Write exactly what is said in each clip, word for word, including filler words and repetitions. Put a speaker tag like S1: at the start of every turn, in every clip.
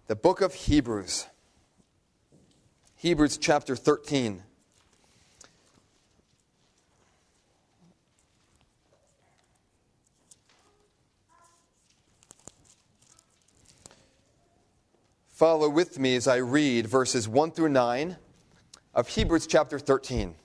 S1: The book of Hebrews. Hebrews chapter thirteen. Follow with me as I read verses one through nine of Hebrews chapter thirteen.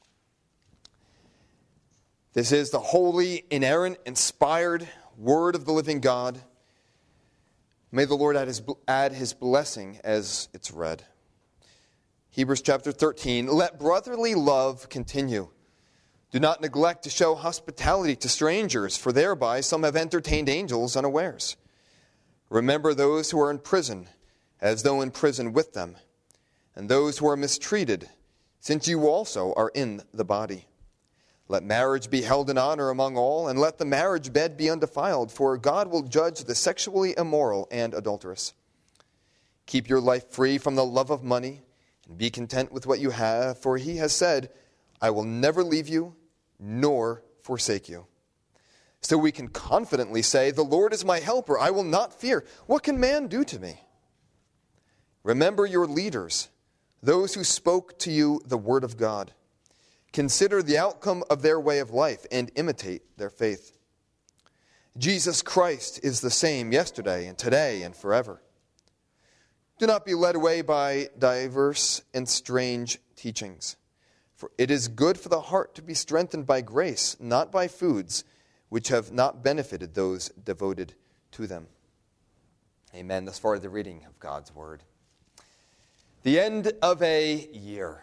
S1: This is the holy, inerrant, inspired word of the living God. May the Lord add his, add his blessing as it's read. Hebrews chapter thirteen. Let brotherly love continue. Do not neglect to show hospitality to strangers, for thereby some have entertained angels unawares. Remember those who are in prison, as though in prison with them, and those who are mistreated, since you also are in the body. Let marriage be held in honor among all, and let the marriage bed be undefiled, for God will judge the sexually immoral and adulterous. Keep your life free from the love of money, and be content with what you have, for he has said, I will never leave you, nor forsake you. So we can confidently say, the Lord is my helper, I will not fear. What can man do to me? Remember your leaders, those who spoke to you the word of God. Consider the outcome of their way of life and imitate their faith. Jesus Christ is the same yesterday and today and forever. Do not be led away by diverse and strange teachings, for it is good for the heart to be strengthened by grace, not by foods which have not benefited those devoted to them. Amen. Thus far, the reading of God's word. The end of a year.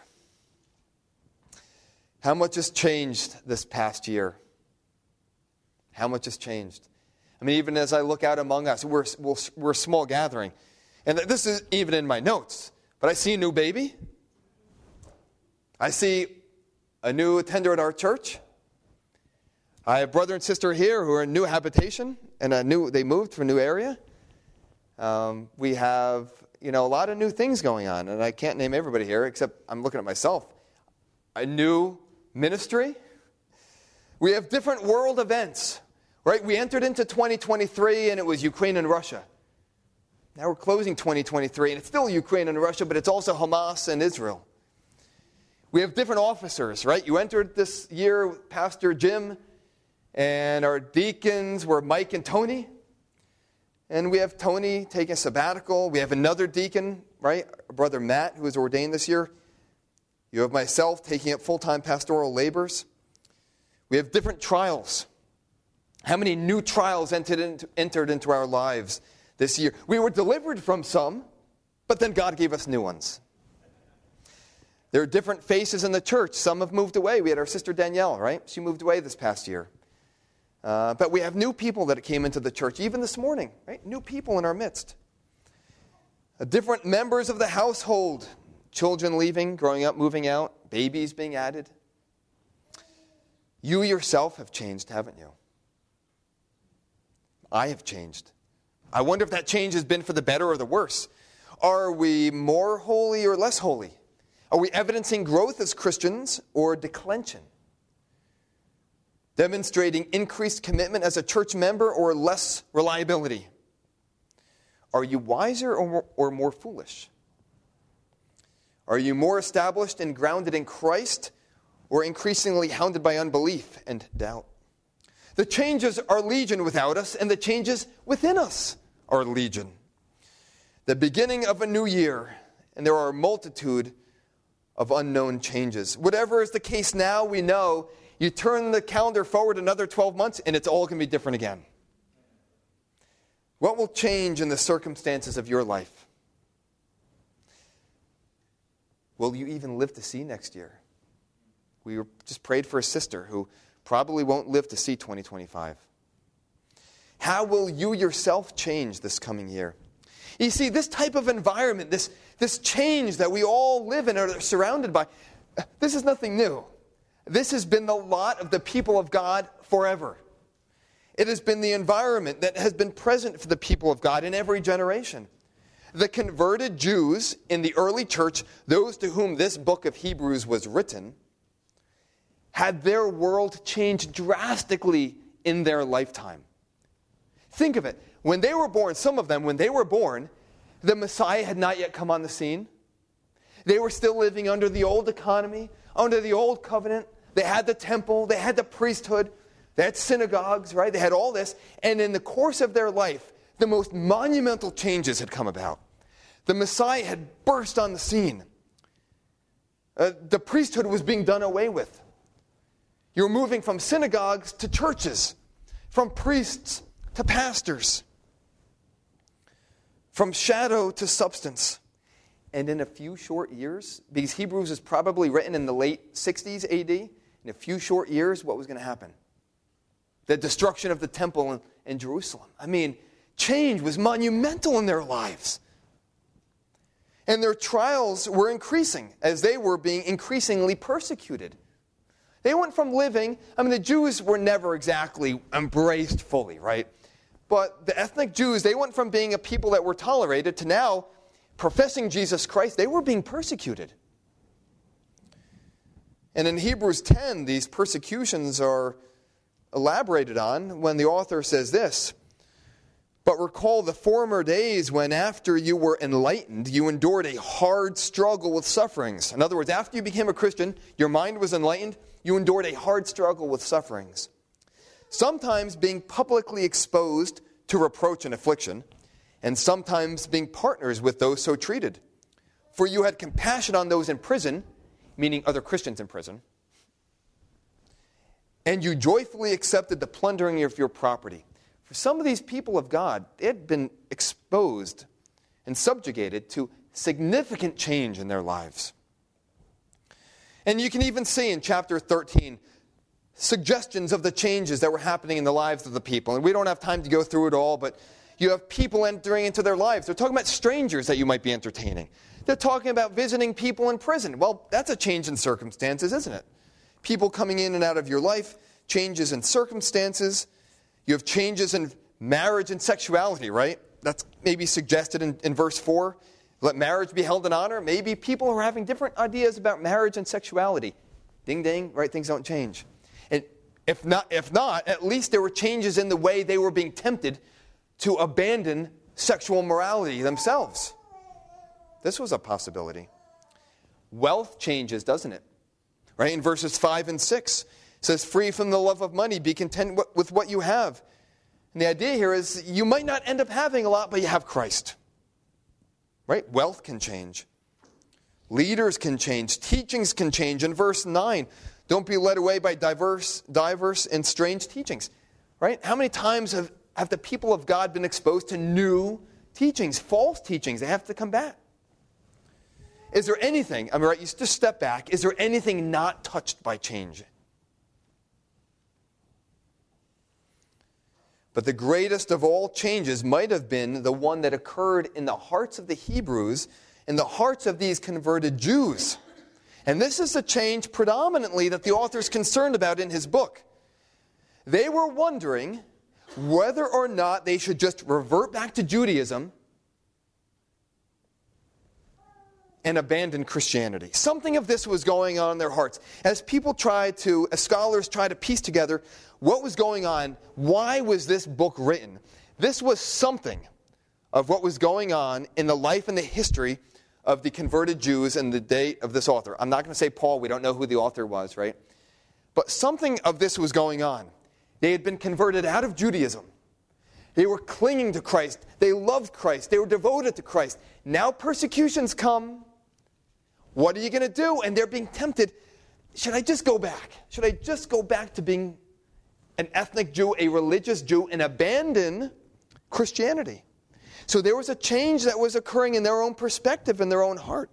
S1: How much has changed this past year? How much has changed? I mean, even as I look out among us, we're, we're a small gathering. And this is even in my notes. But I see a new baby. I see a new attender at our church. I have brother and sister here who are in new habitation. And a new, they moved to a new area. Um, we have... You know, a lot of new things going on, and I can't name everybody here, except I'm looking at myself. A new ministry. We have different world events, right? We entered into twenty twenty-three, and it was Ukraine and Russia. Now we're closing twenty twenty-three, and it's still Ukraine and Russia, but it's also Hamas and Israel. We have different officers, right? You entered this year with Pastor Jim, and our deacons were Mike and Tony. And we have Tony taking a sabbatical. We have another deacon, right? Brother Matt, who was ordained this year. You have myself taking up full-time pastoral labors. We have different trials. How many new trials entered into, entered into our lives this year? We were delivered from some, but then God gave us new ones. There are different faces in the church. Some have moved away. We had our sister Danielle, right? She moved away this past year. Uh, but we have new people that came into the church, even this morning, right? New people in our midst. Uh, different members of the household. Children leaving, growing up, moving out. Babies being added. You yourself have changed, haven't you? I have changed. I wonder if that change has been for the better or the worse. Are we more holy or less holy? Are we evidencing growth as Christians or declension? Demonstrating increased commitment as a church member or less reliability? Are you wiser or more, or more foolish? Are you more established and grounded in Christ or increasingly hounded by unbelief and doubt? The changes are legion without us, and the changes within us are legion. The beginning of a new year, and there are a multitude of unknown changes. Whatever is the case now, we know you turn the calendar forward another twelve months, and it's all going to be different again. What will change in the circumstances of your life? Will you even live to see next year? We just prayed for a sister who probably won't live to see twenty twenty-five. How will you yourself change this coming year? You see, this type of environment, this, this change that we all live in or are surrounded by, this is nothing new. This has been the lot of the people of God forever. It has been the environment that has been present for the people of God in every generation. The converted Jews in the early church, those to whom this book of Hebrews was written, had their world changed drastically in their lifetime. Think of it. When they were born, some of them, when they were born, The Messiah had not yet come on the scene. They were still living under the old economy, under the old covenant. They had the temple, they had the priesthood, they had synagogues, right? They had all this. And in the course of their life, the most monumental changes had come about. The Messiah had burst on the scene. Uh, the priesthood was being done away with. You were moving from synagogues to churches, from priests to pastors, from shadow to substance. And in a few short years, because Hebrews is probably written in the late sixties A D, in a few short years, what was going to happen? The destruction of the temple in, in Jerusalem. I mean, change was monumental in their lives. And their trials were increasing as they were being increasingly persecuted. They went from living, I mean, the Jews were never exactly embraced fully, right? But the ethnic Jews, they went from being a people that were tolerated to now professing Jesus Christ. They were being persecuted. And in Hebrews ten, these persecutions are elaborated on when the author says this, "But recall the former days when after you were enlightened, you endured a hard struggle with sufferings." In other words, after you became a Christian, your mind was enlightened, you endured a hard struggle with sufferings. Sometimes being publicly exposed to reproach and affliction, and sometimes being partners with those so treated. For you had compassion on those in prison, meaning other Christians in prison, and you joyfully accepted the plundering of your property. For some of these people of God, they had been exposed and subjugated to significant change in their lives. And you can even see in chapter thirteen suggestions of the changes that were happening in the lives of the people. And we don't have time to go through it all, but you have people entering into their lives. They're talking about strangers that you might be entertaining. They're talking about visiting people in prison. Well, that's a change in circumstances, isn't it? People coming in and out of your life, changes in circumstances. You have changes in marriage and sexuality, right? That's maybe suggested in, in verse four. Let marriage be held in honor. Maybe people are having different ideas about marriage and sexuality. Ding, ding, right? Things don't change. And if not, if not, at least there were changes in the way they were being tempted to abandon sexual morality themselves. This was a possibility. Wealth changes, doesn't it? Right? In verses five and six, it says, "Free from the love of money, be content with what you have." And the idea here is you might not end up having a lot, but you have Christ. Right? Wealth can change. Leaders can change. Teachings can change. In verse nine, don't be led away by diverse, diverse and strange teachings. Right? How many times have, have the people of God been exposed to new teachings, false teachings? They have to combat. Is there anything, I mean, right, you just step back, is there anything not touched by change? But the greatest of all changes might have been the one that occurred in the hearts of the Hebrews, in the hearts of these converted Jews. And this is the change predominantly that the author is concerned about in his book. They were wondering whether or not they should just revert back to Judaism and abandon Christianity. Something of this was going on in their hearts. As people tried to, as scholars try to piece together what was going on, why was this book written? This was something of what was going on in the life and the history of the converted Jews in the day of this author. I'm not going to say Paul, we don't know who the author was, right? But something of this was going on. They had been converted out of Judaism. They were clinging to Christ. They loved Christ. They were devoted to Christ. Now persecutions come. What are you going to do? And they're being tempted. Should I just go back? Should I just go back to being an ethnic Jew, a religious Jew, and abandon Christianity? So there was a change that was occurring in their own perspective, in their own heart.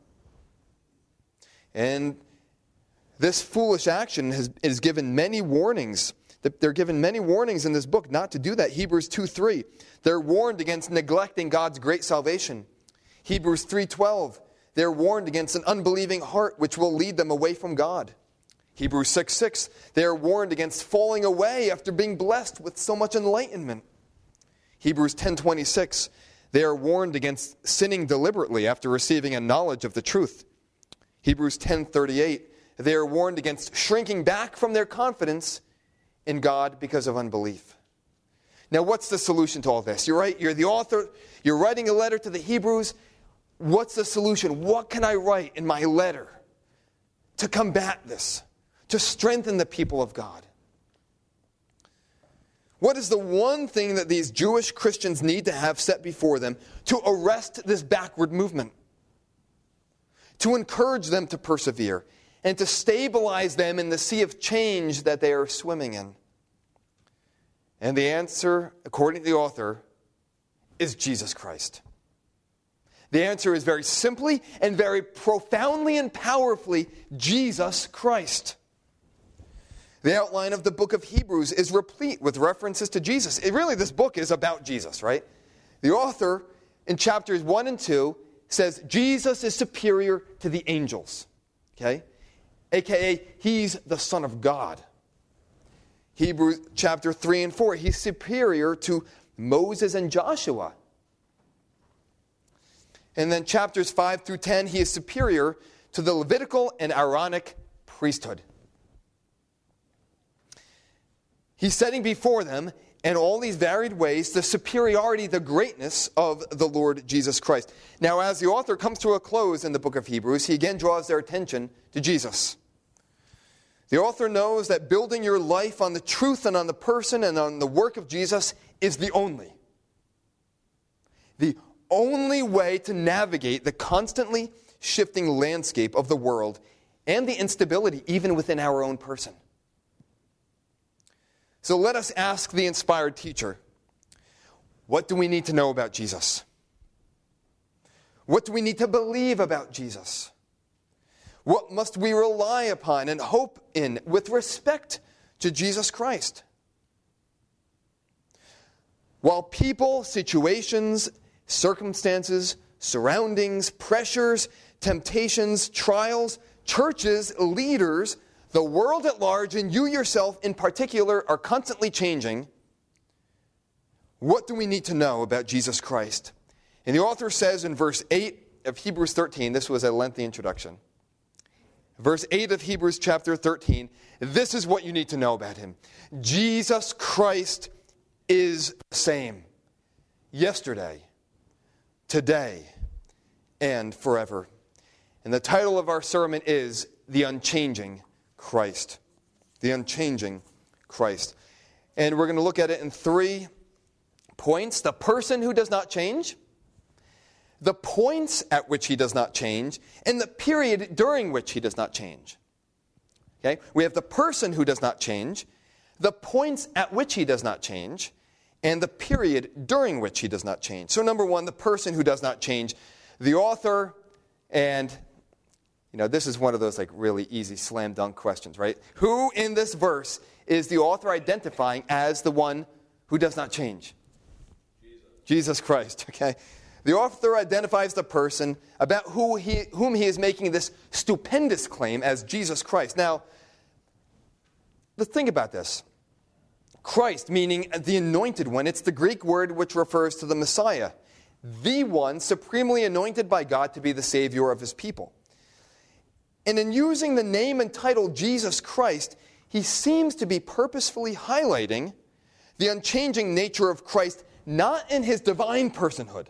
S1: And this foolish action has, is given many warnings. They're given many warnings in this book not to do that. Hebrews two three. They're warned against neglecting God's great salvation. Hebrews three twelve. They're warned against an unbelieving heart which will lead them away from God. Hebrews six six. They are warned against falling away after being blessed with so much enlightenment. Hebrews ten twenty-six. They are warned against sinning deliberately after receiving a knowledge of the truth. Hebrews ten thirty-eight. They are warned against shrinking back from their confidence in God because of unbelief. Now, what's the solution to all this? You're right, you're the author, you're writing a letter to the Hebrews. What's the solution? What can I write in my letter to combat this, to strengthen the people of God? What is the one thing that these Jewish Christians need to have set before them to arrest this backward movement? To encourage them to persevere and to stabilize them in the sea of change that they are swimming in? And the answer, according to the author, is Jesus Christ. The answer is very simply and very profoundly and powerfully Jesus Christ. The outline of the book of Hebrews is replete with references to Jesus. It really, this book is about Jesus, right? The author in chapters one and two says Jesus is superior to the angels, okay? A K A, he's the Son of God. Hebrews chapter three and four, he's superior to Moses and Joshua. And then chapters five through ten, he is superior to the Levitical and Aaronic priesthood. He's setting before them, in all these varied ways, the superiority, the greatness of the Lord Jesus Christ. Now, as the author comes to a close in the book of Hebrews, he again draws their attention to Jesus. The author knows that building your life on the truth and on the person and on the work of Jesus is the only, the only way to navigate the constantly shifting landscape of the world and the instability even within our own person. So let us ask the inspired teacher, what do we need to know about Jesus? What do we need to believe about Jesus? What must we rely upon and hope in with respect to Jesus Christ? While people, situations, circumstances, surroundings, pressures, temptations, trials, churches, leaders, the world at large, and you yourself in particular, are constantly changing, what do we need to know about Jesus Christ? And the author says in verse eight of Hebrews thirteen, this was a lengthy introduction. Verse eight of Hebrews chapter thirteen, this is what you need to know about him. Jesus Christ is the same yesterday, today, and forever. And the title of our sermon is The Unchanging Christ. The Unchanging Christ. And we're going to look at it in three points. The person who does not change, the points at which he does not change, and the period during which he does not change. Okay? We have the person who does not change, the points at which he does not change, and the period during which he does not change. So number one, the person who does not change. The author, and you know, this is one of those like really easy slam dunk questions, right? Who in this verse is the author identifying as the one who does not change? Jesus, Jesus Christ, okay? The author identifies the person about who he, whom he is making this stupendous claim as Jesus Christ. Now, let's think about this. Christ, meaning the anointed one, it's the Greek word which refers to the Messiah, the one supremely anointed by God to be the Savior of his people. And in using the name and title Jesus Christ, he seems to be purposefully highlighting the unchanging nature of Christ, not in his divine personhood,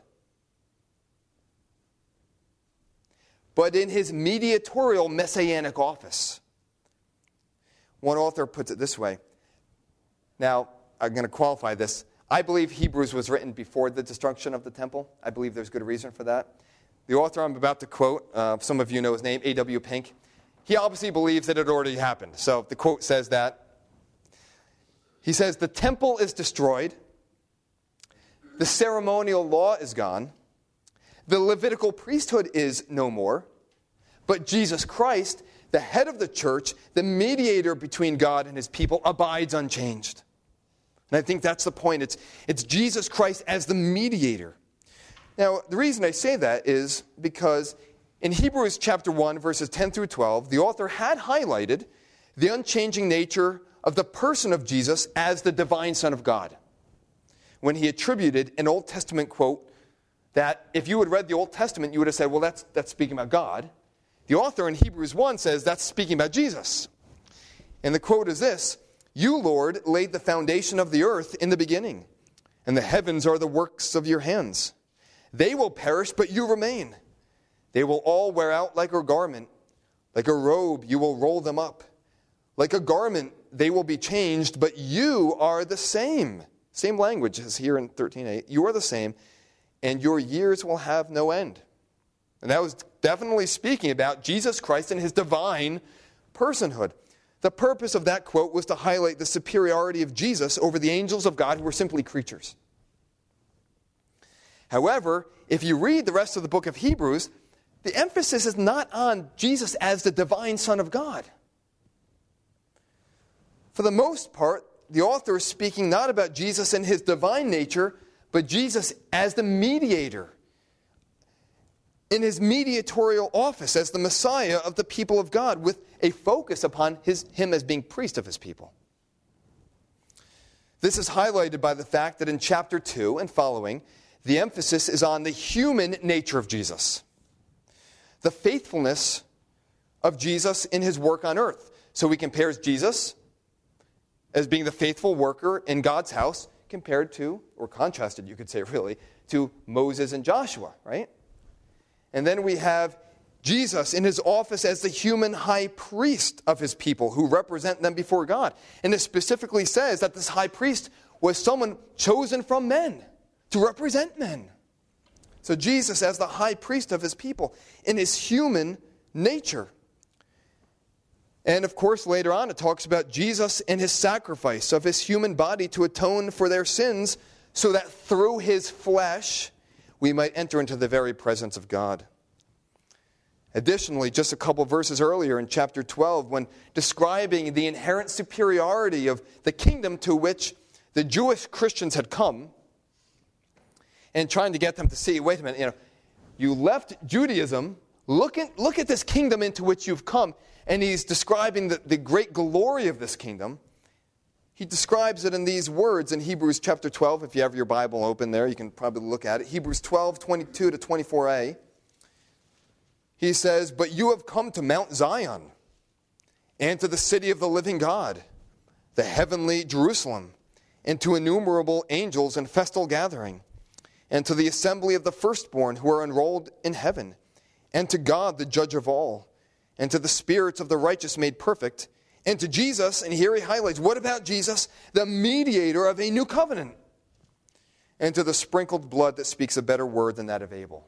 S1: but in his mediatorial messianic office. One author puts it this way. Now, I'm going to qualify this. I believe Hebrews was written before the destruction of the temple. I believe there's good reason for that. The author I'm about to quote, uh, some of you know his name, A W Pink. He obviously believes that it already happened. So the quote says that. He says, the temple is destroyed. The ceremonial law is gone. The Levitical priesthood is no more. But Jesus Christ, the head of the church, the mediator between God and his people, abides unchanged. And I think that's the point. It's, it's Jesus Christ as the mediator. Now, the reason I say that is because in Hebrews chapter one, verses ten through twelve, the author had highlighted the unchanging nature of the person of Jesus as the divine Son of God, when he attributed an Old Testament quote that if you had read the Old Testament, you would have said, well, that's, that's speaking about God. The author in Hebrews one says that's speaking about Jesus. And the quote is this, you, Lord, laid the foundation of the earth in the beginning, and the heavens are the works of your hands. They will perish, but you remain. They will all wear out like a garment. Like a robe, you will roll them up. Like a garment, they will be changed, but you are the same. Same language as here in thirteen eight. You are the same, and your years will have no end. And that was definitely speaking about Jesus Christ and his divine personhood. The purpose of that quote was to highlight the superiority of Jesus over the angels of God who were simply creatures. However, if you read the rest of the book of Hebrews, the emphasis is not on Jesus as the divine Son of God. For the most part, the author is speaking not about Jesus and his divine nature, but Jesus as the mediator, in his mediatorial office as the Messiah of the people of God, with a focus upon his, him as being priest of his people. This is highlighted by the fact that in chapter two and following, the emphasis is on the human nature of Jesus, the faithfulness of Jesus in his work on earth. So he compares Jesus as being the faithful worker in God's house compared to, or contrasted, you could say really, to Moses and Joshua, right? And then we have Jesus in his office as the human high priest of his people who represent them before God. And it specifically says that this high priest was someone chosen from men to represent men. So Jesus as the high priest of his people in his human nature. And of course, later on, it talks about Jesus and his sacrifice of his human body to atone for their sins so that through his flesh we might enter into the very presence of God. Additionally, just a couple verses earlier in chapter twelve, when describing the inherent superiority of the kingdom to which the Jewish Christians had come, and trying to get them to see, wait a minute, you know, you left Judaism, look at, look at this kingdom into which you've come, and he's describing the, the great glory of this kingdom. He describes it in these words in Hebrews chapter twelve. If you have your Bible open there, you can probably look at it. Hebrews twelve, twenty-two to twenty-four a. He says, "But you have come to Mount Zion, and to the city of the living God, the heavenly Jerusalem, and to innumerable angels in festal gathering, and to the assembly of the firstborn who are enrolled in heaven, and to God the judge of all, and to the spirits of the righteous made perfect, and to Jesus," and here he highlights, what about Jesus? "The mediator of a new covenant, and to the sprinkled blood that speaks a better word than that of Abel."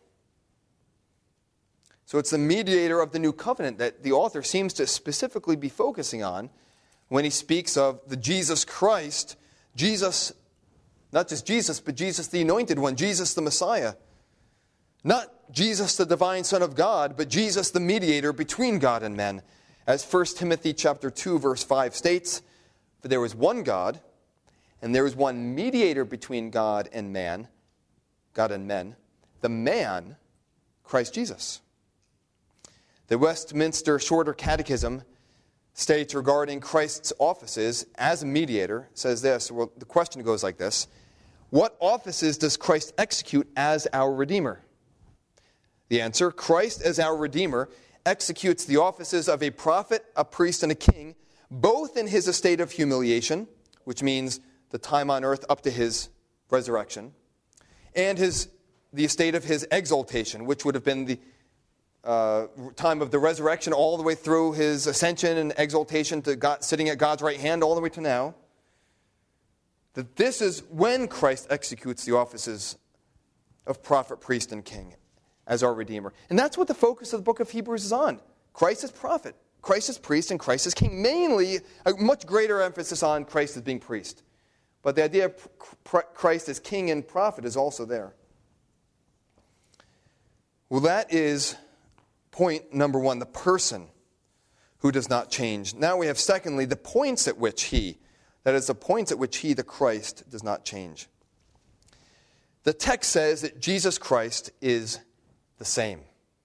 S1: So it's the mediator of the new covenant that the author seems to specifically be focusing on when he speaks of the Jesus Christ, Jesus, not just Jesus, but Jesus the anointed one, Jesus the Messiah. Not Jesus the divine Son of God, but Jesus the mediator between God and men. As First Timothy chapter two, verse five states, "For there was one God, and there was one mediator between God and man, God and men, the man, Christ Jesus." The Westminster Shorter Catechism states regarding Christ's offices as a mediator, says this, well, the question goes like this: what offices does Christ execute as our Redeemer? The answer: Christ as our Redeemer executes the offices of a prophet, a priest, and a king, both in his estate of humiliation, which means the time on earth up to his resurrection, and his the estate of his exaltation, which would have been the uh, time of the resurrection all the way through his ascension and exaltation to God, sitting at God's right hand all the way to now. That this is when Christ executes the offices of prophet, priest, and king as our Redeemer. And that's what the focus of the book of Hebrews is on. Christ as prophet, Christ as priest, and Christ as king. Mainly, a much greater emphasis on Christ as being priest. But the idea of Christ as king and prophet is also there. Well, that is point number one, the person who does not change. Now we have, secondly, the points at which he, that is, the points at which he, the Christ, does not change. The text says that Jesus Christ is the same.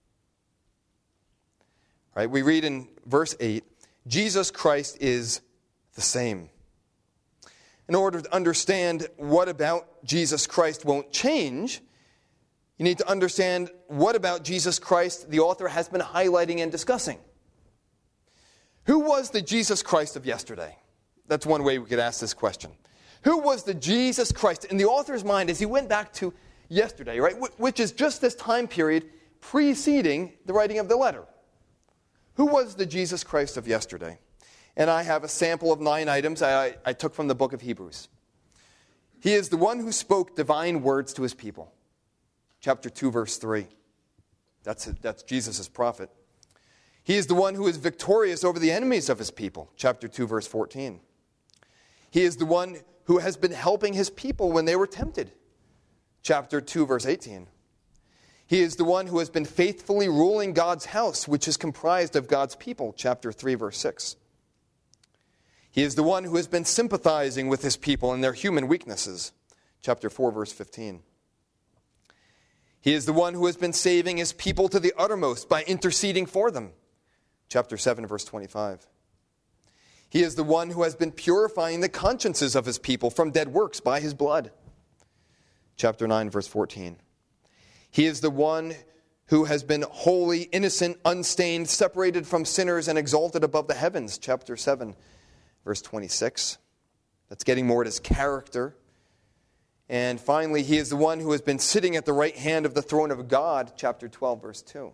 S1: Right? We read in verse eight, Jesus Christ is the same. In order to understand what about Jesus Christ won't change, you need to understand what about Jesus Christ the author has been highlighting and discussing. Who was the Jesus Christ of yesterday? That's one way we could ask this question. Who was the Jesus Christ? In the author's mind, as he went back to yesterday, right, which is just this time period preceding the writing of the letter. Who was the Jesus Christ of yesterday? And I have a sample of nine items I, I took from the book of Hebrews. He is the one who spoke divine words to his people. Chapter two, verse three. That's, that's Jesus' prophet. He is the one who is victorious over the enemies of his people. Chapter two, verse fourteen. He is the one who has been helping his people when they were tempted. Chapter two, verse eighteen. He is the one who has been faithfully ruling God's house, which is comprised of God's people. Chapter three, verse six. He is the one who has been sympathizing with his people in their human weaknesses. Chapter four, verse fifteen. He is the one who has been saving his people to the uttermost by interceding for them. Chapter seven, verse twenty-five. He is the one who has been purifying the consciences of his people from dead works by his blood. Chapter nine, verse fourteen. He is the one who has been holy, innocent, unstained, separated from sinners, and exalted above the heavens. Chapter seven, verse twenty-six. That's getting more at his character. And finally, he is the one who has been sitting at the right hand of the throne of God. Chapter twelve, verse two.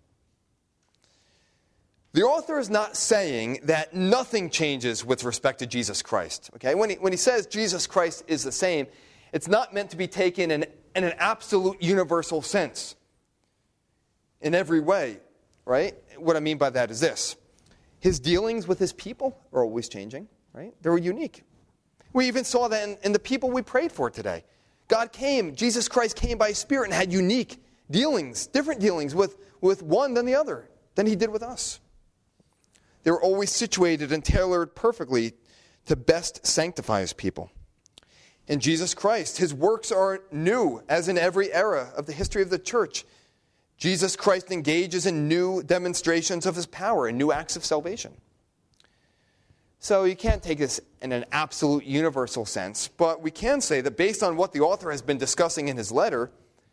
S1: The author is not saying that nothing changes with respect to Jesus Christ. Okay? When he, when he says Jesus Christ is the same, it's not meant to be taken in, in an absolute universal sense in every way, right? What I mean by that is this. His dealings with his people are always changing, right? They're unique. We even saw that in, in the people we prayed for today. God came, Jesus Christ came by his Spirit and had unique dealings, different dealings with, with one than the other, than he did with us. They were always situated and tailored perfectly to best sanctify his people. In Jesus Christ, his works are new, as in every era of the history of the church. Jesus Christ engages in new demonstrations of his power and new acts of salvation. So you can't take this in an absolute universal sense, but we can say that based on what the author has been discussing in his letter,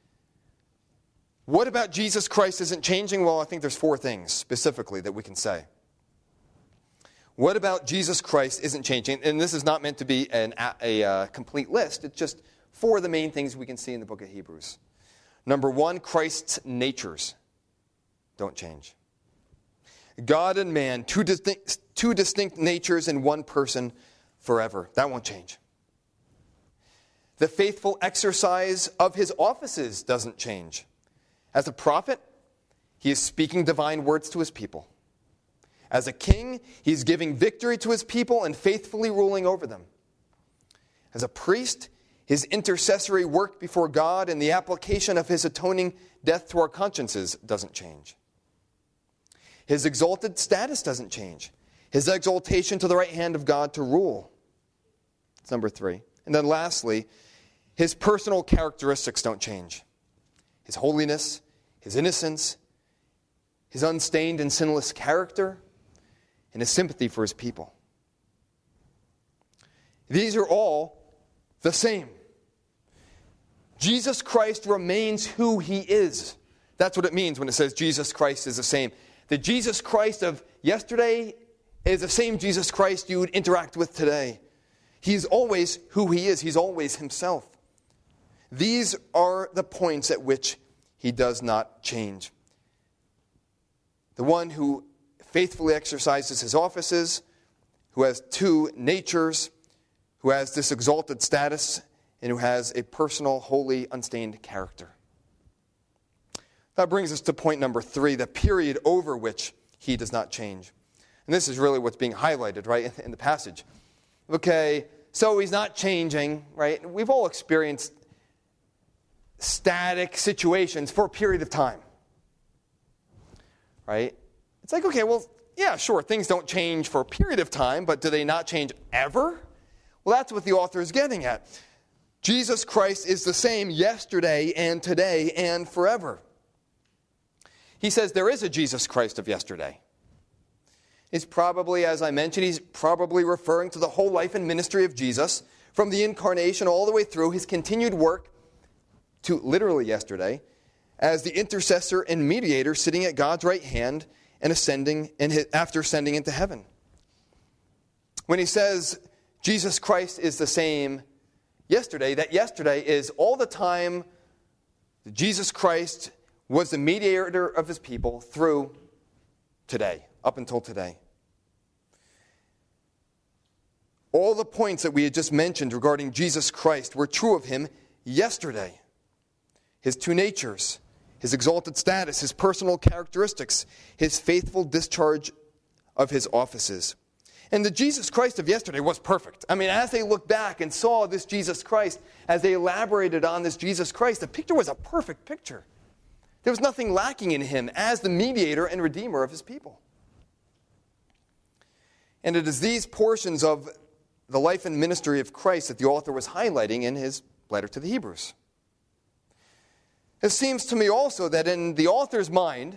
S1: what about Jesus Christ isn't changing? Well, I think there's four things specifically that we can say. What about Jesus Christ isn't changing? And this is not meant to be an, a, a complete list. It's just four of the main things we can see in the book of Hebrews. Number one, Christ's natures don't change. God and man, two distinct, two distinct natures in one person forever. That won't change. The faithful exercise of his offices doesn't change. As a prophet, he is speaking divine words to his people. As a king, he's giving victory to his people and faithfully ruling over them. As a priest, his intercessory work before God and the application of his atoning death to our consciences doesn't change. His exalted status doesn't change. His exaltation to the right hand of God to rule. That's number three. And then lastly, his personal characteristics don't change. His holiness, his innocence, his unstained and sinless character, and his sympathy for his people. These are all the same. Jesus Christ remains who he is. That's what it means when it says Jesus Christ is the same. The Jesus Christ of yesterday is the same Jesus Christ you would interact with today. He's always who he is. He's always himself. These are the points at which he does not change. The one who faithfully exercises his offices, who has two natures, who has this exalted status, and who has a personal, holy, unstained character. That brings us to point number three, the period over which he does not change. And this is really what's being highlighted, right, in the passage. Okay, so he's not changing, right? We've all experienced static situations for a period of time, right? It's like, okay, well, yeah, sure, things don't change for a period of time, but do they not change ever? Well, that's what the author is getting at. Jesus Christ is the same yesterday and today and forever. He says there is a Jesus Christ of yesterday. He's probably, as I mentioned, he's probably referring to the whole life and ministry of Jesus, from the incarnation all the way through his continued work to literally yesterday, as the intercessor and mediator sitting at God's right hand and ascending and after ascending into heaven. When he says Jesus Christ is the same yesterday, that yesterday is all the time that Jesus Christ was the mediator of his people through today, up until today. All the points that we had just mentioned regarding Jesus Christ were true of him yesterday. His two natures, his exalted status, his personal characteristics, his faithful discharge of his offices. And the Jesus Christ of yesterday was perfect. I mean, as they looked back and saw this Jesus Christ, as they elaborated on this Jesus Christ, the picture was a perfect picture. There was nothing lacking in him as the mediator and redeemer of his people. And it is these portions of the life and ministry of Christ that the author was highlighting in his letter to the Hebrews. It seems to me also that in the author's mind,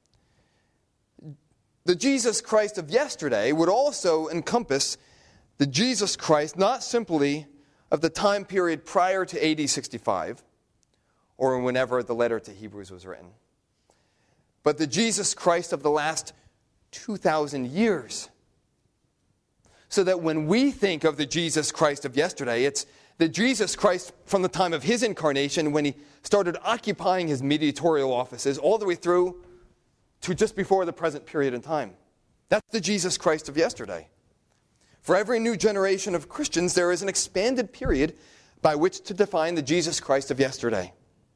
S1: the Jesus Christ of yesterday would also encompass the Jesus Christ not simply of the time period prior to A D sixty-five, or whenever the letter to Hebrews was written, but the Jesus Christ of the last two thousand years. So that when we think of the Jesus Christ of yesterday, it's the Jesus Christ from the time of his incarnation, when he started occupying his mediatorial offices, all the way through to just before the present period in time. That's the Jesus Christ of yesterday. For every new generation of Christians, there is an expanded period by which to define the Jesus Christ of yesterday.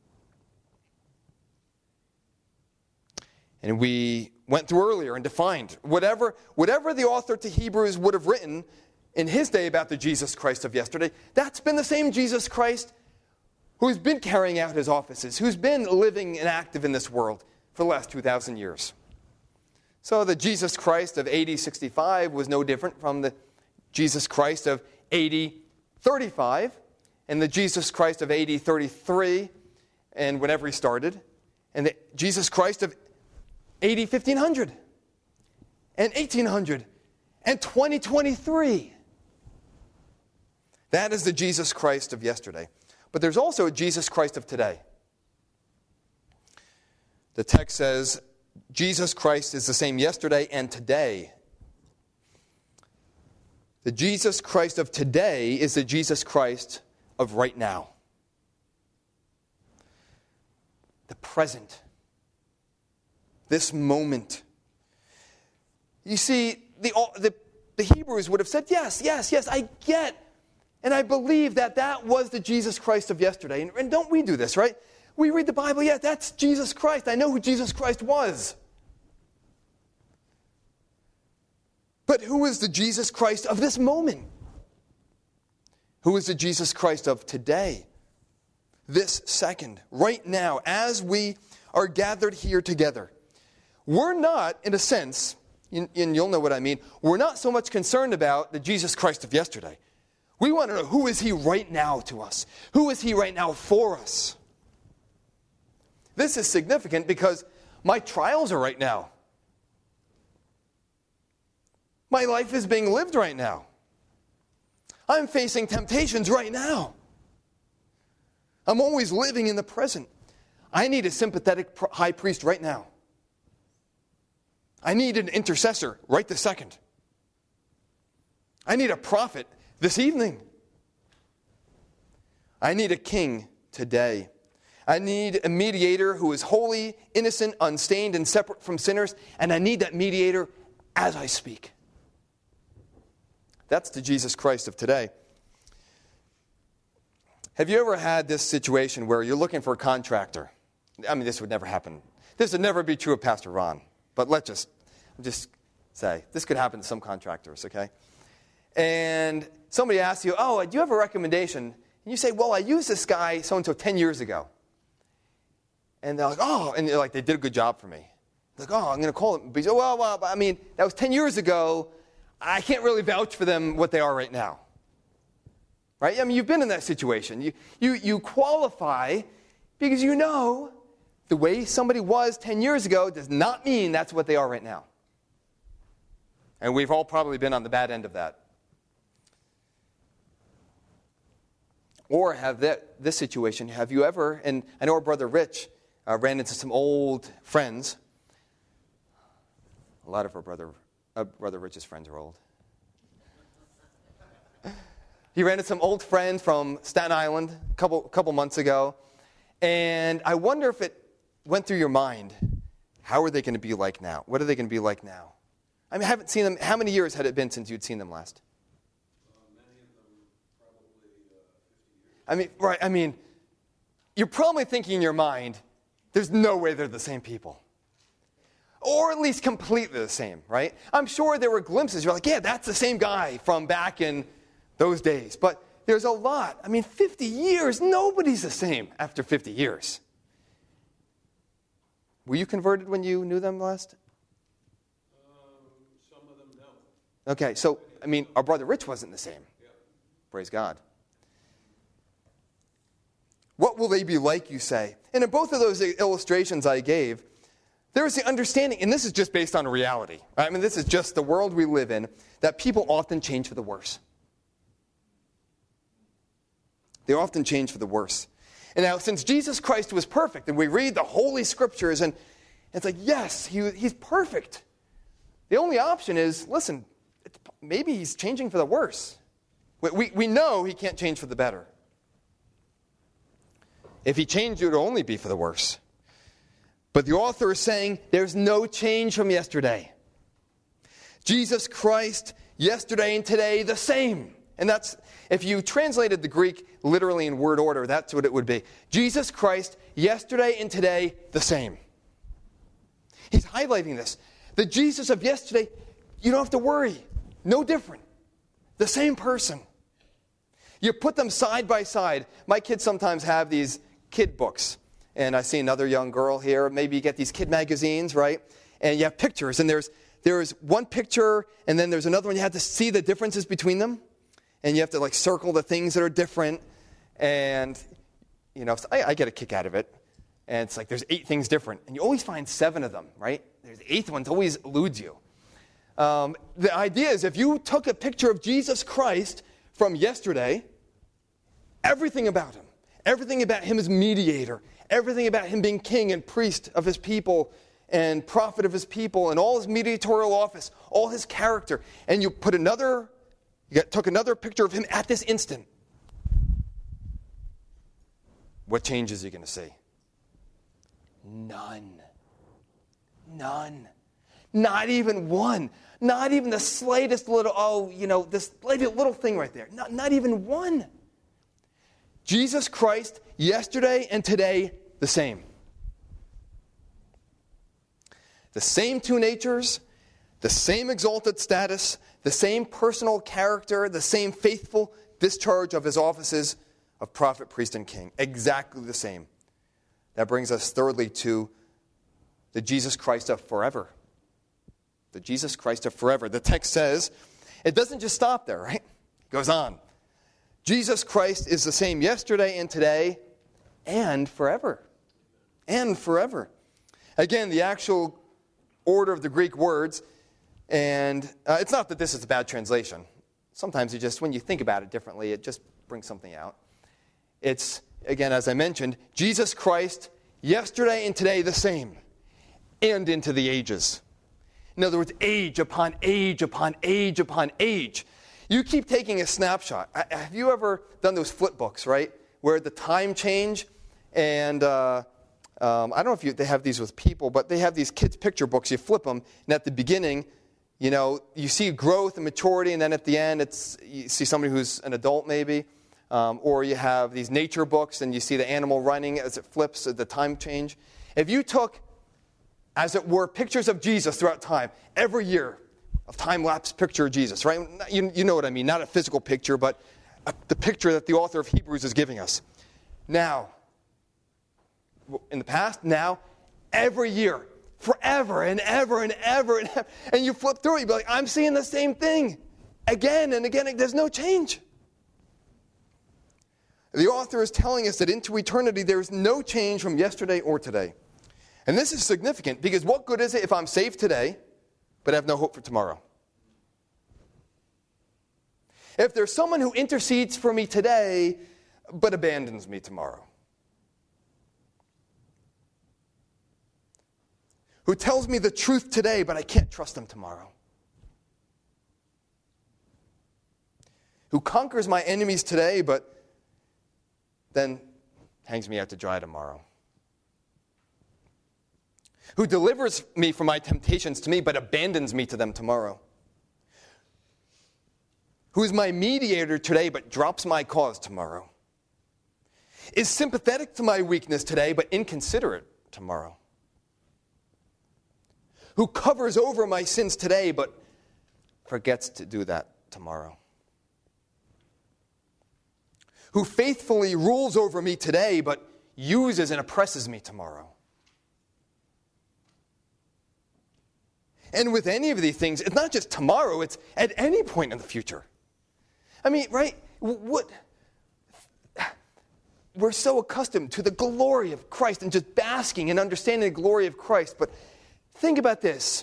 S1: And we went through earlier and defined whatever, whatever the author to Hebrews would have written in his day about the Jesus Christ of yesterday, that's been the same Jesus Christ who's been carrying out his offices, who's been living and active in this world for the last two thousand years. So the Jesus Christ of A D sixty-five was no different from the Jesus Christ of A D thirty-five, and the Jesus Christ of A D thirty-three, and whenever he started, and the Jesus Christ of A D fifteen hundred, and eighteen hundred, and twenty twenty-three. That is the Jesus Christ of yesterday. But there's also a Jesus Christ of today. The text says, Jesus Christ is the same yesterday and today. The Jesus Christ of today is the Jesus Christ of right now. The present. This moment. You see, the, the, the Hebrews would have said, yes, yes, yes, I get, and I believe that that was the Jesus Christ of yesterday. And, and don't we do this, right? We read the Bible, yeah, that's Jesus Christ. I know who Jesus Christ was. But who is the Jesus Christ of this moment? Who is the Jesus Christ of today? This second, right now, as we are gathered here together. We're not, in a sense, and you'll know what I mean, we're not so much concerned about the Jesus Christ of yesterday. We want to know, who is he right now to us? Who is he right now for us? This is significant because my trials are right now. My life is being lived right now. I'm facing temptations right now. I'm always living in the present. I need a sympathetic high priest right now. I need an intercessor right this second. I need a prophet this evening. I need a king today. I need a mediator who is holy, innocent, unstained, and separate from sinners. And I need that mediator as I speak. That's the Jesus Christ of today. Have you ever had this situation where you're looking for a contractor? I mean, this would never happen. This would never be true of Pastor Ron. But let's just, just say, this could happen to some contractors, okay? And somebody asks you, oh, do you have a recommendation? And you say, well, I used this guy so-and-so ten years ago. And they're like, oh, and they're like, they did a good job for me. They're like, oh, I'm going to call them. But you say, well, well, I mean, that was ten years ago. I can't really vouch for them what they are right now. Right? I mean, you've been in that situation. You, you, you qualify because you know the way somebody was ten years ago does not mean that's what they are right now. And we've all probably been on the bad end of that. Or have that, this situation, have you ever, and I know our brother Rich uh, ran into some old friends. A lot of our brother, uh, brother Rich's friends are old. He ran into some old friends from Staten Island a couple, couple months ago. And I wonder if it went through your mind, how are they going to be like now? What are they going to be like now? I mean, I haven't seen them. How many years had it been since you'd seen them last?
S2: Uh, many of them probably uh, fifty years.
S1: I mean, right, I mean, you're probably thinking in your mind, there's no way they're the same people. Or at least completely the same, right? I'm sure there were glimpses. You're like, yeah, that's the same guy from back in those days. But there's a lot. I mean, fifty years, nobody's the same after fifty years. Were you converted when you knew them last?
S2: Um, some of them no.
S1: Okay, so, I mean, our brother Rich wasn't the same.
S2: Yeah.
S1: Praise God. What will they be like, you say? And in both of those illustrations I gave, there is the understanding, and this is just based on reality. Right? I mean, this is just the world we live in, that people often change for the worse. They often change for the worse. And now, since Jesus Christ was perfect, and we read the Holy Scriptures, and it's like, yes, he, he's perfect. The only option is, listen, it's, maybe he's changing for the worse. We, we, we know he can't change for the better. If he changed, it would only be for the worse. But the author is saying there's no change from yesterday. Jesus Christ, yesterday and today, the same. And that's, if you translated the Greek literally in word order, that's what it would be. Jesus Christ, yesterday and today, the same. He's highlighting this. The Jesus of yesterday, you don't have to worry. No different. The same person. You put them side by side. My kids sometimes have these kid books. And I see another young girl here. Maybe you get these kid magazines, right? And you have pictures. And there's there's one picture, and then there's another one. You have to see the differences between them. And you have to like circle the things that are different. And, you know, I, I get a kick out of it. And it's like there's eight things different. And you always find seven of them, right? There's the eighth one that always eludes you. Um, the idea is if you took a picture of Jesus Christ from yesterday, everything about him, everything about him as mediator, everything about him being king and priest of his people and prophet of his people and all his mediatorial office, all his character, and you put another, you got, took another picture of him at this instant, what changes are you going to see? None. None. Not even one. Not even the slightest little, oh, you know, this little thing right there. Not, not even one. Jesus Christ, yesterday and today, the same. The same two natures, the same exalted status, the same personal character, the same faithful discharge of his offices of prophet, priest, and king. Exactly the same. That brings us thirdly to the Jesus Christ of forever. The Jesus Christ of forever. The text says, it doesn't just stop there, right? It goes on. Jesus Christ is the same yesterday and today and forever. And forever. Again, the actual order of the Greek words, and uh, it's not that this is a bad translation. Sometimes you just, when you think about it differently, it just brings something out. It's, again, as I mentioned, Jesus Christ, yesterday and today the same, and into the ages. In other words, age upon age upon age upon age. You keep taking a snapshot. Have you ever done those flip books, right? Where the time change, and uh, um, I don't know if you, they have these with people, but they have these kids' picture books. You flip them, and at the beginning, you know, you see growth and maturity, and then at the end, it's you see somebody who's an adult maybe. Um, or you have these nature books, and you see the animal running as it flips, the time change. If you took, as it were, pictures of Jesus throughout time, every year, a time-lapse picture of Jesus, right? You, you know what I mean, not a physical picture, but a, the picture that the author of Hebrews is giving us. Now, in the past, now, every year, forever and ever and ever and ever, and you flip through it, you'd be like, I'm seeing the same thing again and again. There's no change. The author is telling us that into eternity there is no change from yesterday or today. And this is significant because what good is it if I'm saved today but have no hope for tomorrow? If there's someone who intercedes for me today but abandons me tomorrow, who tells me the truth today but I can't trust them tomorrow, who conquers my enemies today, but then hangs me out to dry tomorrow. Who delivers me from my temptations to me, but abandons me to them tomorrow. Who is my mediator today, but drops my cause tomorrow. Is sympathetic to my weakness today, but inconsiderate tomorrow. Who covers over my sins today, but forgets to do that tomorrow. Who faithfully rules over me today, but uses and oppresses me tomorrow. And with any of these things, it's not just tomorrow, it's at any point in the future. I mean, right? What? We're so accustomed to the glory of Christ and just basking and understanding the glory of Christ. But think about this.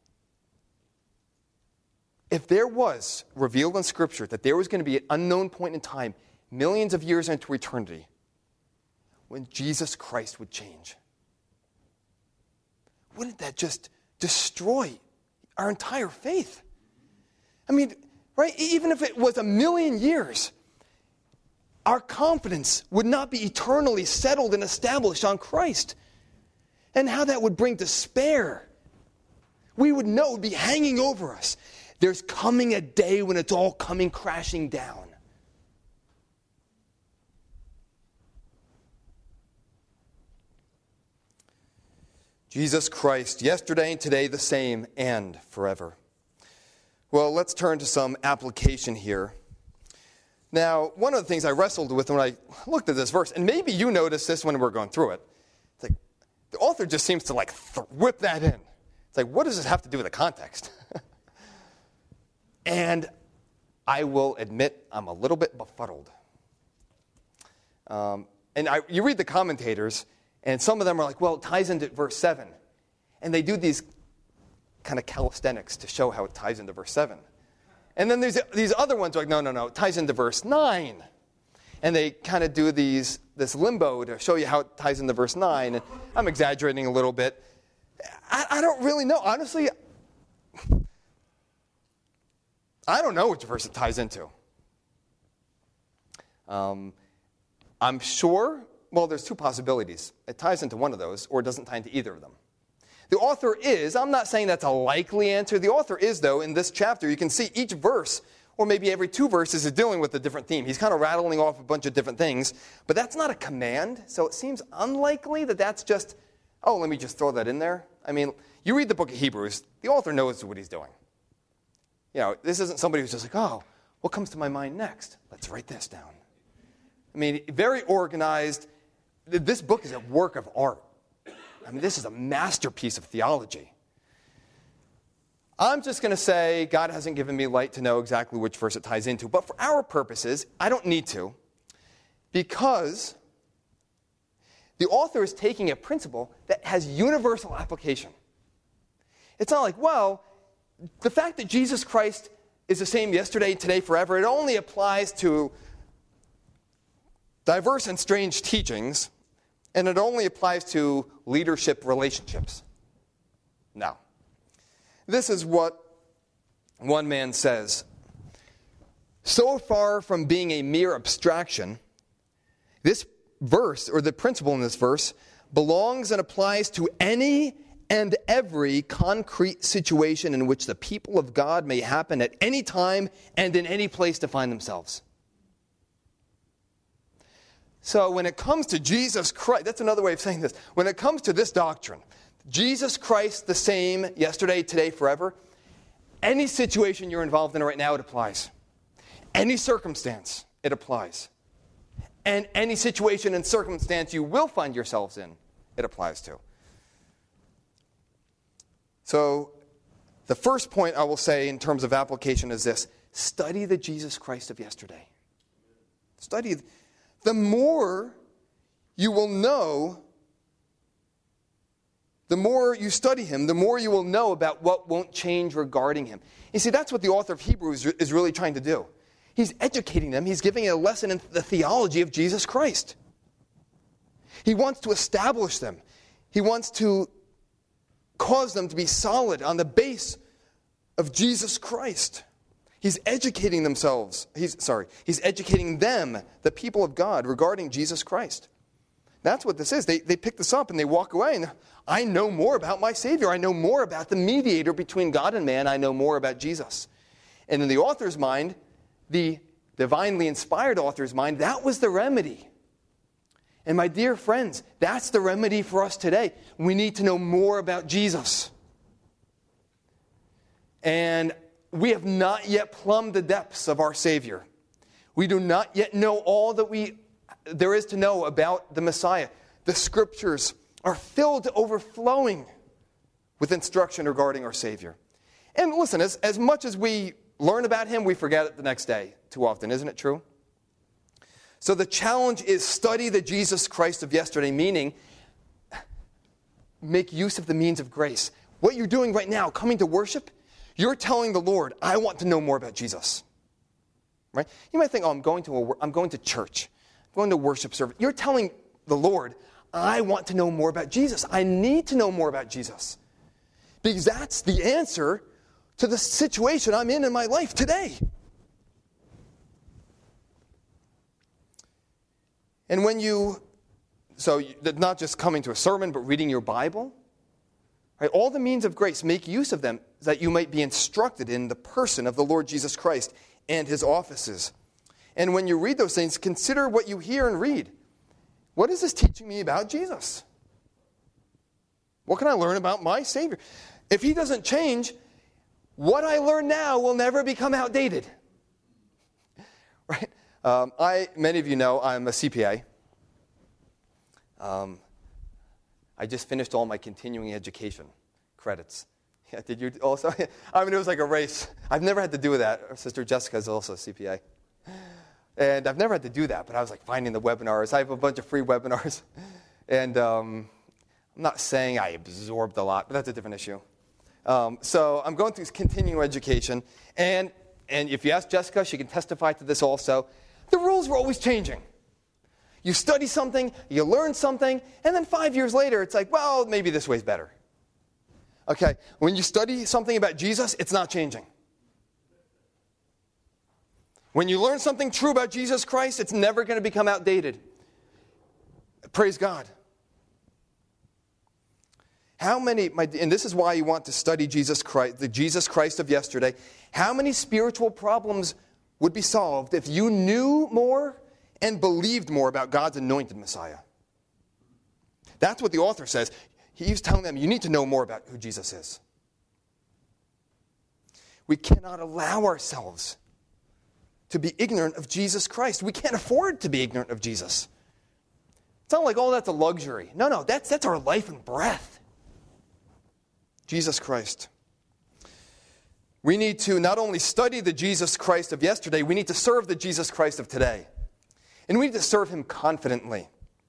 S1: If there was revealed in Scripture that there was going to be an unknown point in time, millions of years into eternity, when Jesus Christ would change, wouldn't that just destroy our entire faith? I mean, right? Even if it was a million years, our confidence would not be eternally settled and established on Christ. And how that would bring despair. We would know it would be hanging over us. There's coming a day when it's all coming crashing down. Jesus Christ, yesterday and today the same, and forever. Well, let's turn to some application here. Now, one of the things I wrestled with when I looked at this verse, and maybe you noticed this when we were going through it, it's like the author just seems to like th- whip that in. It's like, what does this have to do with the context? And I will admit I'm a little bit befuddled. Um, and I, you read the commentators, and some of them are like, well, it ties into verse seven. And they do these kind of calisthenics to show how it ties into verse seven. And then there's these other ones are like, no, no, no, it ties into verse nine. And they kind of do these this limbo to show you how it ties into verse nine. And I'm exaggerating a little bit. I, I don't really know. Honestly, I don't know which verse it ties into. Um, I'm sure, well, there's two possibilities. It ties into one of those, or it doesn't tie into either of them. The author is, I'm not saying that's a likely answer. The author is, though, in this chapter, you can see each verse, or maybe every two verses, is dealing with a different theme. He's kind of rattling off a bunch of different things, but that's not a command, so it seems unlikely that that's just, oh, let me just throw that in there. I mean, you read the book of Hebrews, the author knows what he's doing. You know, this isn't somebody who's just like, oh, what comes to my mind next? Let's write this down. I mean, very organized. This book is a work of art. I mean, this is a masterpiece of theology. I'm just going to say God hasn't given me light to know exactly which verse it ties into. But for our purposes, I don't need to, because the author is taking a principle that has universal application. It's not like, well, the fact that Jesus Christ is the same yesterday, today, forever, it only applies to diverse and strange teachings, and it only applies to leadership relationships. No. This is what one man says. So far from being a mere abstraction, this verse, or the principle in this verse, belongs and applies to any and every concrete situation in which the people of God may happen at any time and in any place to find themselves. So when it comes to Jesus Christ, that's another way of saying this. When it comes to this doctrine, Jesus Christ the same yesterday, today, forever, any situation you're involved in right now, it applies. Any circumstance, it applies. And any situation and circumstance you will find yourselves in, it applies to. So the first point I will say in terms of application is this. Study the Jesus Christ of yesterday. Study. The more you will know, the more you study him, the more you will know about what won't change regarding him. You see, that's what the author of Hebrews is really trying to do. He's educating them. He's giving a lesson in the theology of Jesus Christ. He wants to establish them. He wants to cause them to be solid on the base of Jesus Christ. He's educating themselves. He's sorry. He's educating them, the people of God, regarding Jesus Christ. That's what this is. They, they pick this up and they walk away and I know more about my Savior. I know more about the mediator between God and man. I know more about Jesus. And in the author's mind, the divinely inspired author's mind, that was the remedy. And my dear friends, that's the remedy for us today. We need to know more about Jesus. And we have not yet plumbed the depths of our Savior. We do not yet know all that we there is to know about the Messiah. The Scriptures are filled to overflowing with instruction regarding our Savior. And listen, as, as much as we learn about Him, we forget it the next day too often. Isn't it true? So the challenge is study the Jesus Christ of yesterday, meaning make use of the means of grace. What you're doing right now, coming to worship, you're telling the Lord, I want to know more about Jesus. Right? You might think, oh, I'm going to a, I'm going to church. I'm going to worship service. You're telling the Lord, I want to know more about Jesus. I need to know more about Jesus. Because that's the answer to the situation I'm in in my life today. And when you, so not just coming to a sermon, but reading your Bible, right? All the means of grace, make use of them that you might be instructed in the person of the Lord Jesus Christ and His offices. And when you read those things, consider what you hear and read. What is this teaching me about Jesus? What can I learn about my Savior? If He doesn't change, what I learn now will never become outdated. Right? Um, I, many of you know I'm a C P A. Um, I just finished all my continuing education credits. Yeah, did you also? I mean, it was like a race. I've never had to do that. Our sister Jessica is also a C P A. And I've never had to do that, but I was like finding the webinars. I have a bunch of free webinars. And um, I'm not saying I absorbed a lot, but that's a different issue. Um, so I'm going through continuing education. And, and if you ask Jessica, she can testify to this also. The rules were always changing. You study something, you learn something, and then five years later, it's like, well, maybe this way's better. Okay, when you study something about Jesus, it's not changing. When you learn something true about Jesus Christ, it's never going to become outdated. Praise God. How many, my, and this is why you want to study Jesus Christ, the Jesus Christ of yesterday. How many spiritual problems would be solved if you knew more and believed more about God's anointed Messiah? That's what the author says. He's telling them, you need to know more about who Jesus is. We cannot allow ourselves to be ignorant of Jesus Christ. We can't afford to be ignorant of Jesus. It's not like, oh, that's a luxury. No, no, that's, that's our life and breath. Jesus Christ. We need to not only study the Jesus Christ of yesterday, we need to serve the Jesus Christ of today. And we need to serve Him confidently.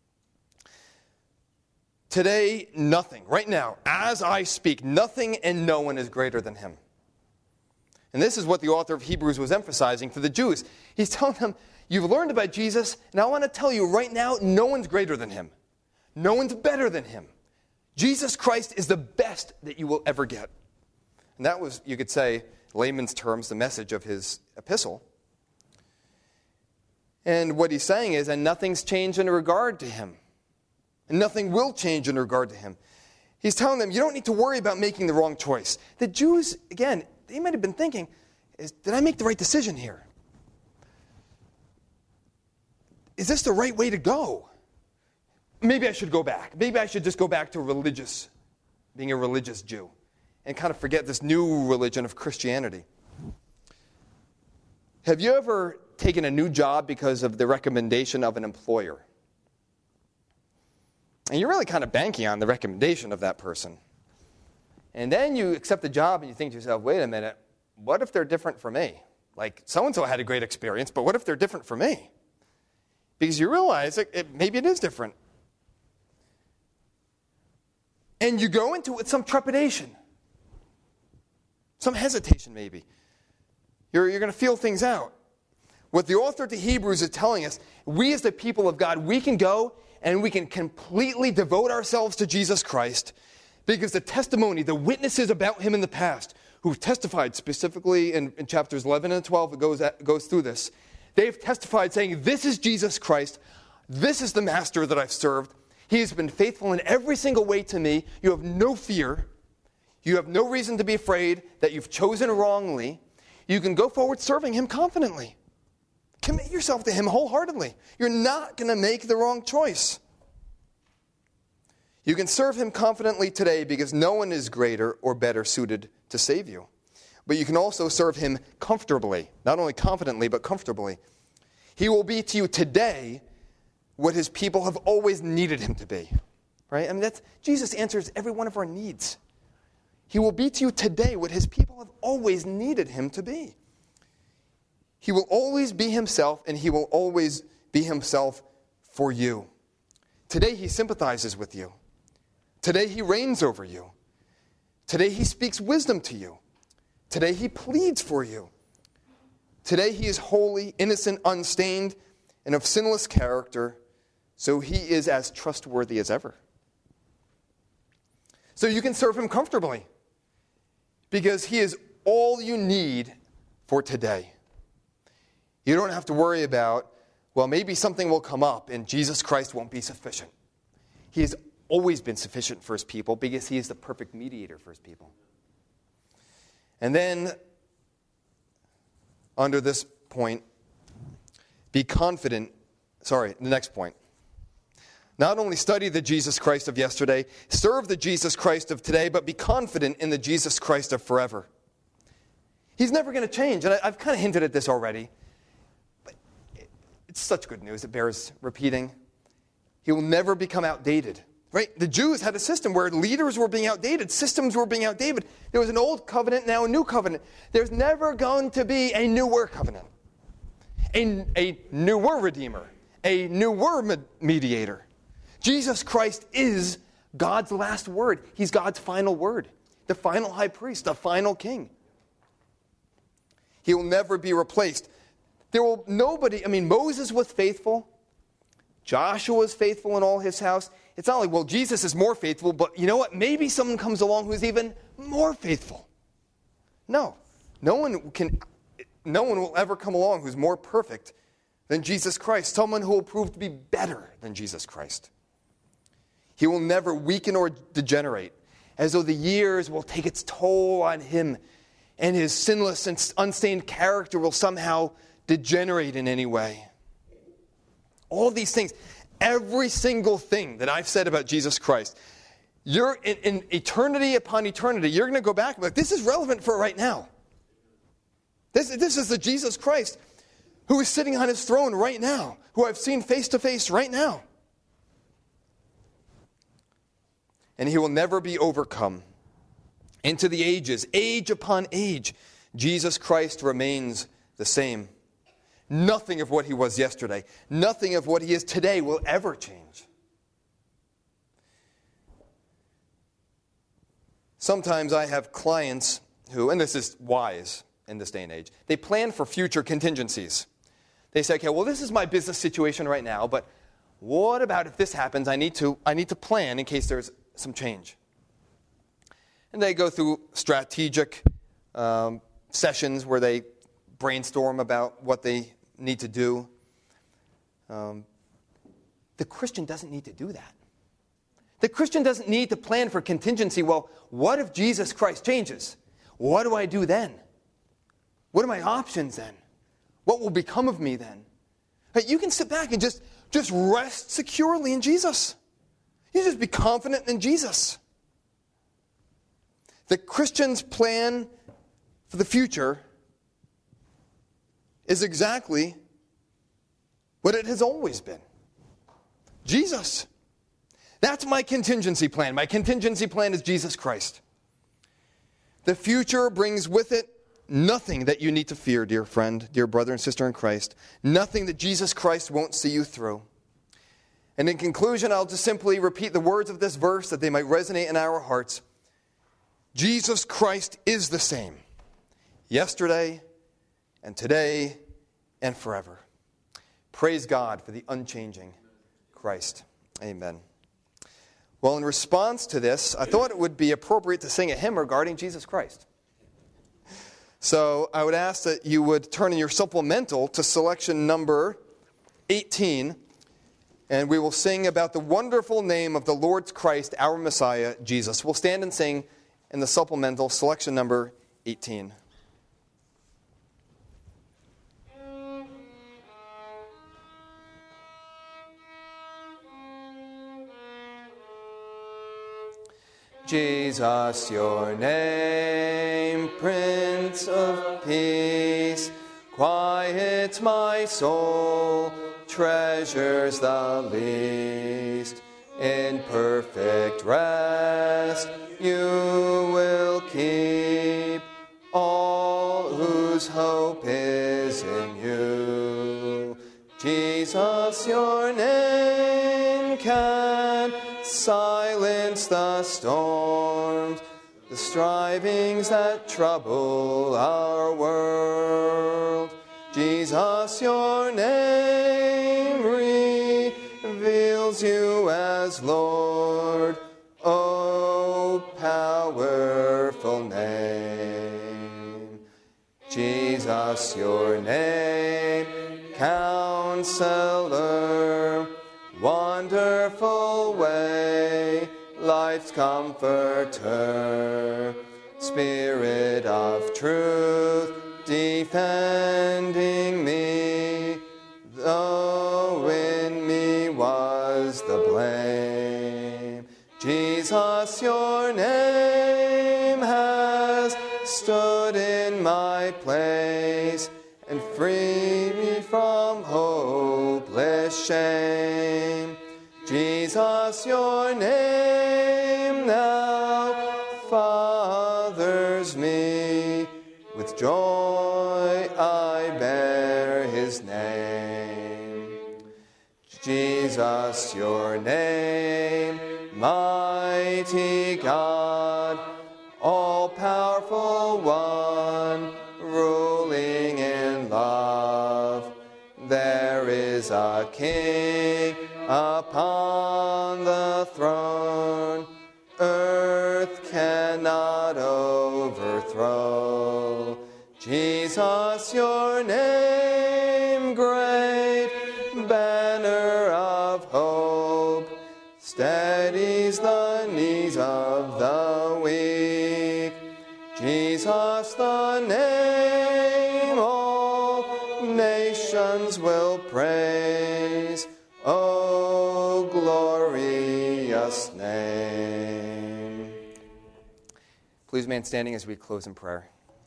S1: Today, nothing, right now, as I speak, nothing and no one is greater than Him. And this is what the author of Hebrews was emphasizing to the Jews. He's telling them, you've learned about Jesus, and I want to tell you right now, no one's greater than Him. No one's better than Him. Jesus Christ is the best that you will ever get. And that was, you could say, layman's terms, the message of his epistle. And what he's saying is, and nothing's changed in regard to Him. And nothing will change in regard to Him. He's telling them, you don't need to worry about making the wrong choice. The Jews, again, they might have been thinking, is, did I make the right decision here? Is this the right way to go? Maybe I should go back. Maybe I should just go back to religious, being a religious Jew, and kind of forget this new religion of Christianity. Have you ever taken a new job because of the recommendation of an employer? And you're really kind of banking on the recommendation of that person. And then you accept the job and you think to yourself, wait a minute, what if they're different for me? Like, so-and-so had a great experience, but what if they're different for me? Because you realize it, it, maybe it is different. And you go into it with some trepidation. Some hesitation, maybe. You're, you're going to feel things out. What the author to Hebrews is telling us, we as the people of God, we can go and we can completely devote ourselves to Jesus Christ because the testimony, the witnesses about Him in the past, who've testified specifically in, in chapters eleven and twelve, it goes, it goes through this. They've testified saying, this is Jesus Christ. This is the master that I've served. He has been faithful in every single way to me. You have no fear. You have no reason to be afraid that you've chosen wrongly. You can go forward serving him confidently. Commit yourself to him wholeheartedly. You're not going to make the wrong choice. You can serve him confidently today because no one is greater or better suited to save you. But you can also serve him comfortably, not only confidently, but comfortably. He will be to you today what his people have always needed him to be. Right? I mean, that's, Jesus answers every one of our needs. He will be to you today what his people have always needed him to be. He will always be himself, and he will always be himself for you. Today he sympathizes with you. Today he reigns over you. Today he speaks wisdom to you. Today he pleads for you. Today he is holy, innocent, unstained, and of sinless character, so he is as trustworthy as ever. So you can serve him comfortably because he is all you need for today. You don't have to worry about, well, maybe something will come up and Jesus Christ won't be sufficient. He has always been sufficient for his people because he is the perfect mediator for his people. And then, under this point, be confident, sorry, the next point. Not only study the Jesus Christ of yesterday, serve the Jesus Christ of today, but be confident in the Jesus Christ of forever. He's never going to change, and I, I've kind of hinted at this already, but it, it's such good news, it bears repeating. He will never become outdated. Right? The Jews had a system where leaders were being outdated, systems were being outdated. There was an old covenant, now a new covenant. There's never going to be a newer covenant, a, a newer redeemer, a newer mediator. Jesus Christ is God's last word. He's God's final word, the final high priest, the final king. He will never be replaced. There will nobody, I mean, Moses was faithful. Joshua was faithful in all his house. It's not like, well, Jesus is more faithful, but you know what? Maybe someone comes along who's even more faithful. No. No one can, no one will ever come along who's more perfect than Jesus Christ. Someone who will prove to be better than Jesus Christ. He will never weaken or degenerate, as though the years will take its toll on him, and his sinless and unstained character will somehow degenerate in any way. All these things, every single thing that I've said about Jesus Christ, you're in, in eternity upon eternity, you're going to go back and be like, this is relevant for right now. This, this is the Jesus Christ who is sitting on his throne right now, who I've seen face to face right now. And he will never be overcome. Into the ages, age upon age, Jesus Christ remains the same. Nothing of what he was yesterday, nothing of what he is today will ever change. Sometimes I have clients who, and this is wise in this day and age, they plan for future contingencies. They say, okay, well, this is my business situation right now, but what about if this happens? I need to, I need to plan in case there's some change. And they go through strategic um, sessions where they brainstorm about what they need to do. Um, the Christian doesn't need to do that. The Christian doesn't need to plan for contingency. Well, what if Jesus Christ changes? What do I do then? What are my options then? What will become of me then? Right, you can sit back and just, just rest securely in Jesus. You just be confident in Jesus. The Christian's plan for the future is exactly what it has always been. Jesus. That's my contingency plan. My contingency plan is Jesus Christ. The future brings with it nothing that you need to fear, dear friend, dear brother and sister in Christ. Nothing that Jesus Christ won't see you through. And in conclusion, I'll just simply repeat the words of this verse that they might resonate in our hearts. Jesus Christ is the same, yesterday and today and forever. Praise God for the unchanging Christ. Amen. Well, in response to this, I thought it would be appropriate to sing a hymn regarding Jesus Christ. So I would ask that you would turn in your supplemental to selection number eighteen, and we will sing about the wonderful name of the Lord Christ, our Messiah, Jesus. We'll stand and sing in the supplemental, selection number eighteen. Jesus, your name, Prince of Peace, quiets my soul, treasures the least. In perfect rest you will keep all whose hope is in you. Jesus, your name can silence the storms, the strivings that trouble our world. Jesus, your name reveals you as Lord, O powerful name. Jesus, your name, Counselor, wonderful way, life's comforter, Spirit of truth, defending me, though in me was the blame. Jesus, your name has stood in my place and freed me from hopeless shame. Jesus, your name now fathers me. With joy I bear his name. Jesus, your name, mighty God, all-powerful one, ruling in love. There is a King upon the throne, earth cannot overthrow. Jesus, your name, great banner of hope, steadies the knees of the weak. Jesus, the name all nations will praise. O glorious name. Please remain standing as we close in prayer.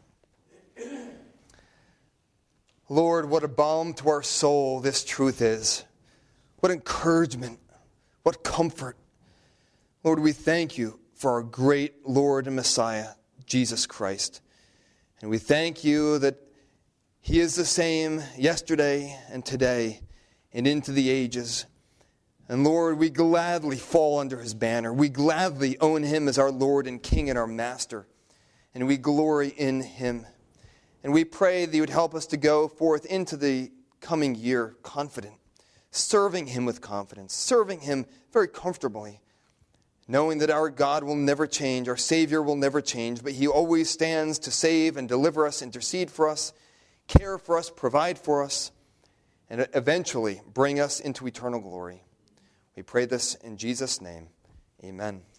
S1: Lord, what a balm to our soul this truth is. What encouragement, what comfort. Lord, we thank you for our great Lord and Messiah, Jesus Christ. And we thank you that he is the same yesterday and today and into the ages. And Lord, we gladly fall under his banner. We gladly own him as our Lord and King and our Master. And we glory in him. And we pray that you would help us to go forth into the coming year confident, serving him with confidence, serving him very comfortably, knowing that our God will never change, our Savior will never change, but he always stands to save and deliver us, intercede for us, care for us, provide for us, and eventually bring us into eternal glory. We pray this in Jesus' name. Amen.